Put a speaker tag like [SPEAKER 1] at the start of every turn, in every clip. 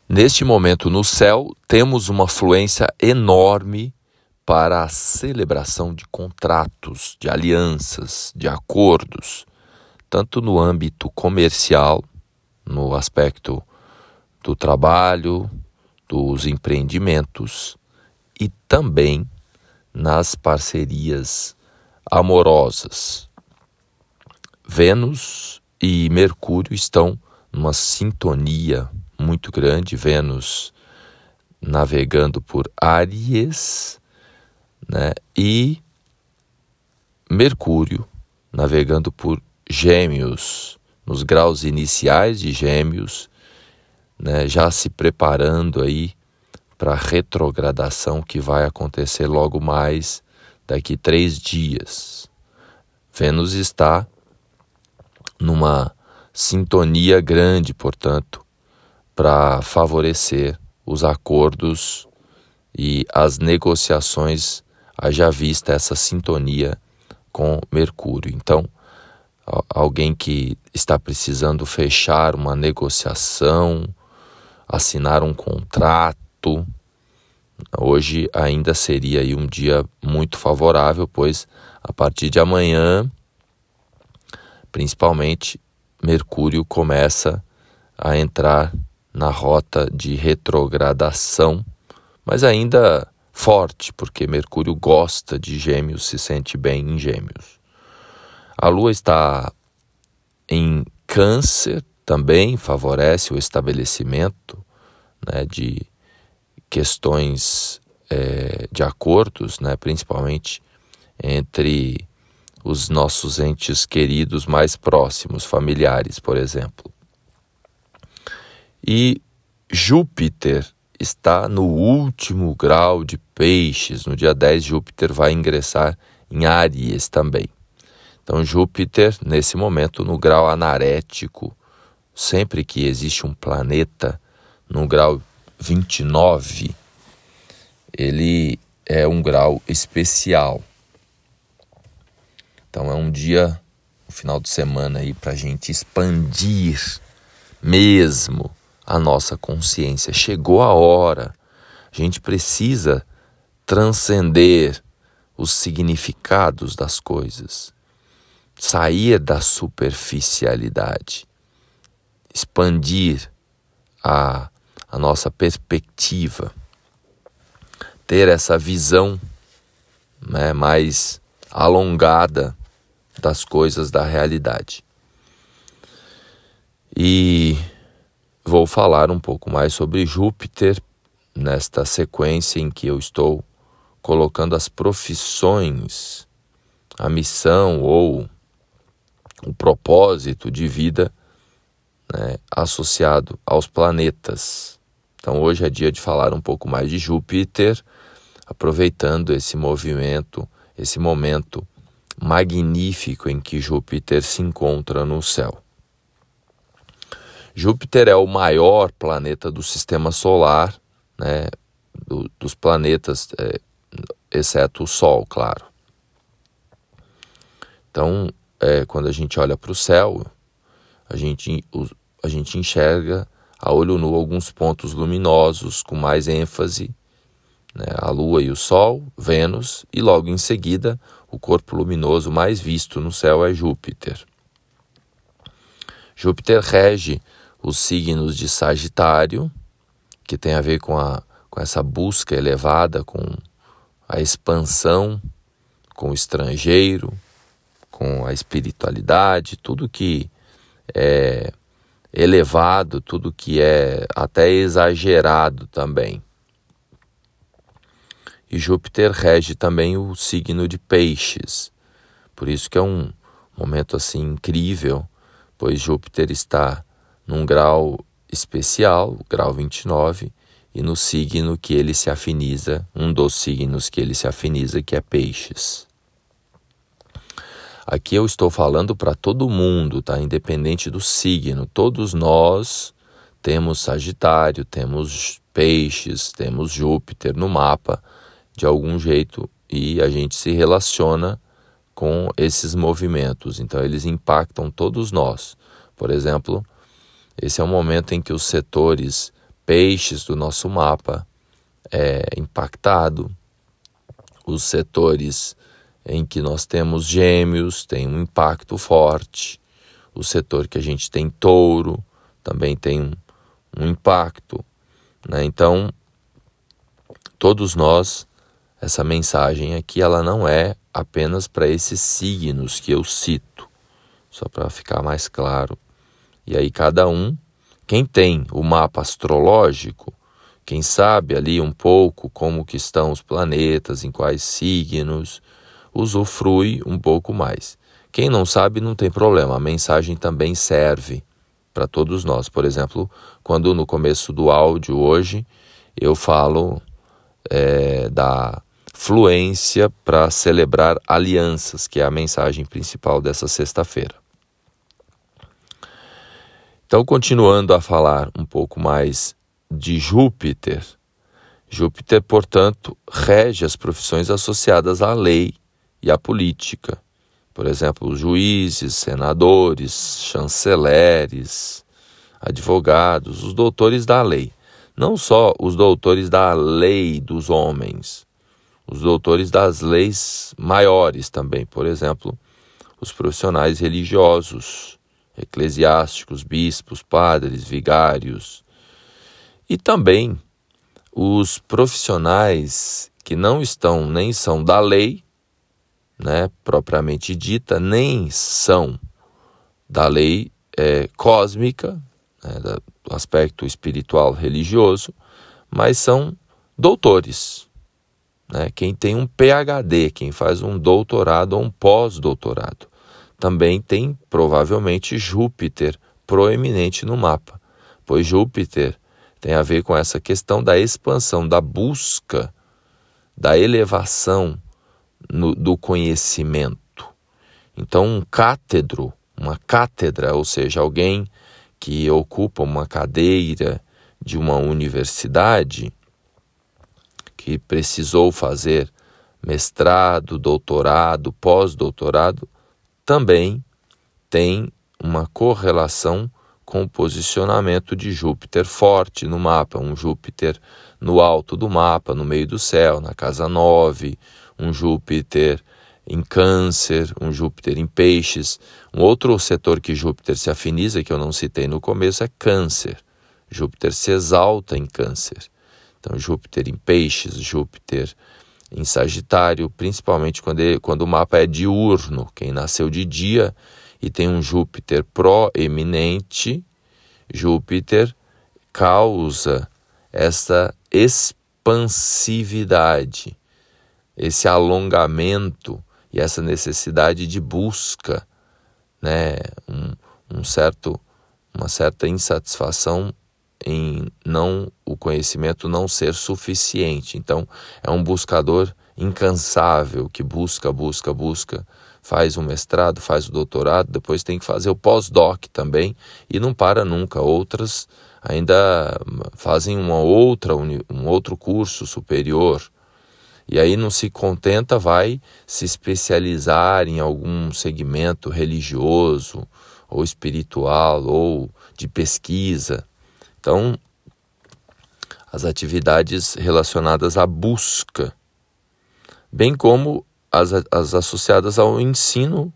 [SPEAKER 1] Neste momento no céu, temos uma fluência enorme para a celebração de contratos, de alianças, de acordos, tanto no âmbito comercial, no aspecto do trabalho, dos empreendimentos e também nas parcerias amorosas. Vênus e Mercúrio estão numa sintonia muito grande, Vênus navegando por Áries, né? E Mercúrio navegando por Gêmeos, nos graus iniciais de Gêmeos, né? Já se preparando aí para a retrogradação que vai acontecer logo mais daqui 3 dias. Vênus está numa sintonia grande, portanto, para favorecer os acordos e as negociações, haja vista essa sintonia com Mercúrio. Então, alguém que está precisando fechar uma negociação, assinar um contrato, hoje ainda seria aí um dia muito favorável, pois a partir de amanhã, principalmente, Mercúrio começa a entrar na rota de retrogradação, mas ainda forte, porque Mercúrio gosta de Gêmeos, se sente bem em Gêmeos. A Lua está em Câncer, também favorece o estabelecimento, né, de questões de acordos, né, principalmente entre os nossos entes queridos mais próximos, familiares, por exemplo. E Júpiter está no último grau de Peixes. No dia 10, Júpiter vai ingressar em Áries também. Então, Júpiter, nesse momento, no grau anarético, sempre que existe um planeta no grau 29, ele é um grau especial. Então, é um dia, um final de semana aí para a gente expandir mesmo a nossa consciência. Chegou a hora, a gente precisa transcender os significados das coisas, sair da superficialidade, expandir a nossa perspectiva, ter essa visão, né, mais alongada das coisas da realidade. E vou falar um pouco mais sobre Júpiter nesta sequência em que eu estou colocando as profissões, a missão ou o propósito de vida, né, associado aos planetas. Então hoje é dia de falar um pouco mais de Júpiter, aproveitando esse movimento, esse momento magnífico em que Júpiter se encontra no céu. Júpiter é o maior planeta do sistema solar, né, dos planetas, exceto o Sol, claro. Então, quando a gente olha para o céu, a gente enxerga a olho nu alguns pontos luminosos com mais ênfase, né, a Lua e o Sol, Vênus, e logo em seguida o corpo luminoso mais visto no céu é Júpiter. Júpiter rege os signos de Sagitário, que tem a ver com essa busca elevada, com a expansão, com o estrangeiro, com a espiritualidade, tudo que é elevado, tudo que é até exagerado também. E Júpiter rege também o signo de Peixes, por isso que é um momento assim incrível, pois Júpiter está num grau especial, grau 29, e no signo que ele se afiniza, um dos signos que ele se afiniza, que é Peixes. Aqui eu estou falando para todo mundo, tá? Independente do signo. Todos nós temos Sagitário, temos Peixes, temos Júpiter no mapa, de algum jeito, e a gente se relaciona com esses movimentos. Então eles impactam todos nós. Por exemplo, esse é o momento em que os setores Peixes do nosso mapa é impactado. Os setores em que nós temos Gêmeos tem um impacto forte. O setor que a gente tem Touro também tem um impacto, né? Então, todos nós, essa mensagem aqui, ela não é apenas para esses signos que eu cito, só para ficar mais claro. E aí cada um, quem tem o mapa astrológico, quem sabe ali um pouco como que estão os planetas, em quais signos, usufrui um pouco mais. Quem não sabe não tem problema, a mensagem também serve para todos nós. Por exemplo, quando no começo do áudio hoje eu falo da fluência para celebrar alianças, que é a mensagem principal dessa sexta-feira. Então, continuando a falar um pouco mais de Júpiter. Júpiter, portanto, rege as profissões associadas à lei e à política. Por exemplo, os juízes, senadores, chanceleres, advogados, os doutores da lei. Não só os doutores da lei dos homens, os doutores das leis maiores também. Por exemplo, os profissionais religiosos, eclesiásticos, bispos, padres, vigários. E também os profissionais que não estão nem são da lei, né, propriamente dita, nem são da lei cósmica, né, do aspecto espiritual religioso, mas são doutores, né, quem tem um PhD, quem faz um doutorado ou um pós-doutorado. Também tem provavelmente Júpiter proeminente no mapa, pois Júpiter tem a ver com essa questão da expansão, da busca, da elevação do conhecimento. Então, um cátedro, uma cátedra, ou seja, alguém que ocupa uma cadeira de uma universidade, que precisou fazer mestrado, doutorado, pós-doutorado, também tem uma correlação com o posicionamento de Júpiter forte no mapa, um Júpiter no alto do mapa, no meio do céu, na casa 9, um Júpiter em Câncer, um Júpiter em Peixes. Um outro setor que Júpiter se afiniza, que eu não citei no começo, é Câncer. Júpiter se exalta em Câncer. Então, Júpiter em Peixes, Júpiter em Sagitário, principalmente quando o mapa é diurno, quem nasceu de dia e tem um Júpiter proeminente, Júpiter causa essa expansividade, esse alongamento e essa necessidade de busca, né? uma certa insatisfação em o conhecimento não ser suficiente. Então, é um buscador incansável que busca, faz um mestrado, faz o doutorado, depois tem que fazer o pós-doc também e não para nunca. Outras ainda fazem um outro curso superior e aí não se contenta, vai se especializar em algum segmento religioso ou espiritual ou de pesquisa. Então, as atividades relacionadas à busca, bem como as associadas ao ensino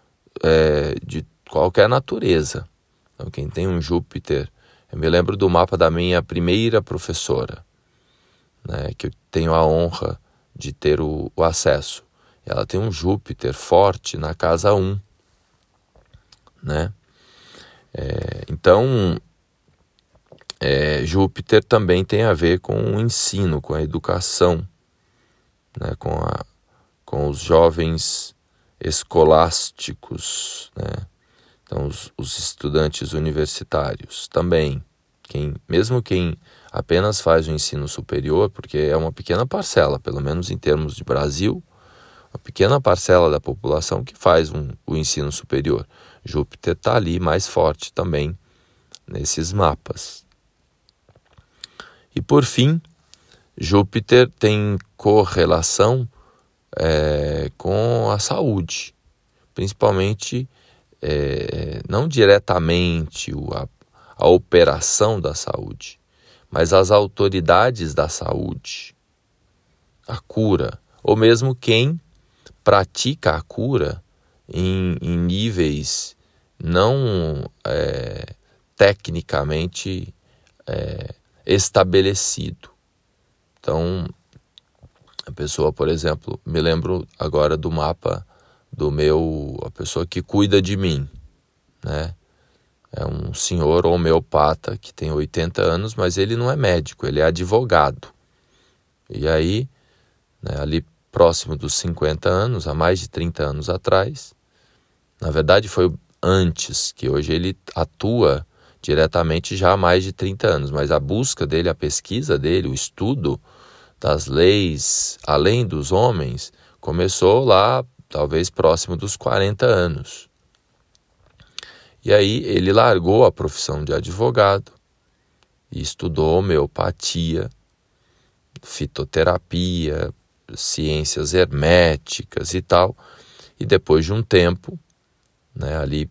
[SPEAKER 1] de qualquer natureza. Então, quem tem um Júpiter, eu me lembro do mapa da minha primeira professora, né, que eu tenho a honra de ter o acesso. Ela tem um Júpiter forte na casa 1, né? Então, Júpiter também tem a ver com o ensino, com a educação, né, com os jovens escolásticos, né? Então, os estudantes universitários também. Mesmo quem apenas faz o ensino superior, porque é uma pequena parcela, pelo menos em termos de Brasil, uma pequena parcela da população que faz o ensino superior. Júpiter está ali mais forte também nesses mapas. E por fim, Júpiter tem correlação com a saúde, principalmente, não diretamente a operação da saúde, mas as autoridades da saúde, a cura, ou mesmo quem pratica a cura em níveis não tecnicamente estabelecido. Então, a pessoa, por exemplo, me lembro agora do mapa a pessoa que cuida de mim, né? É um senhor homeopata que tem 80 anos, mas ele não é médico, ele é advogado. E aí, né, ali próximo dos 50 anos, há mais de 30 anos atrás, na verdade foi antes, que hoje ele atua diretamente já há mais de 30 anos, mas a busca dele, a pesquisa dele, o estudo das leis além dos homens, começou lá, talvez próximo dos 40 anos. E aí ele largou a profissão de advogado e estudou homeopatia, fitoterapia, ciências herméticas e tal. E depois de um tempo, né, ali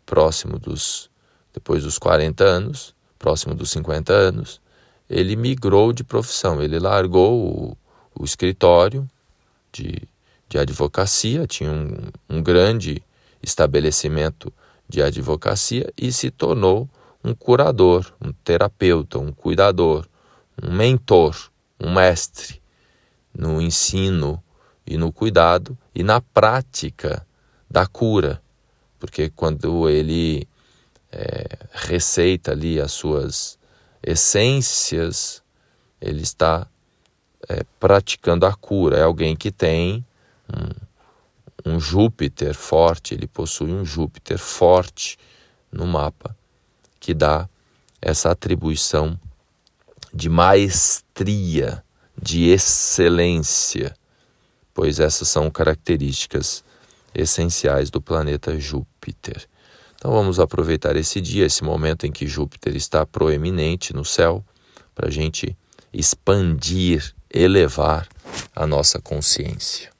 [SPEAKER 1] depois dos 40 anos, próximo dos 50 anos, ele migrou de profissão. Ele largou o escritório de advocacia, tinha um grande estabelecimento de advocacia e se tornou um curador, um terapeuta, um cuidador, um mentor, um mestre no ensino e no cuidado e na prática da cura. Porque quando ele receita ali as suas essências, ele está praticando a cura. É alguém que tem um Júpiter forte, ele possui um Júpiter forte no mapa, que dá essa atribuição de maestria, de excelência, pois essas são características essenciais do planeta Júpiter. Então vamos aproveitar esse dia, esse momento em que Júpiter está proeminente no céu, para a gente expandir, elevar a nossa consciência.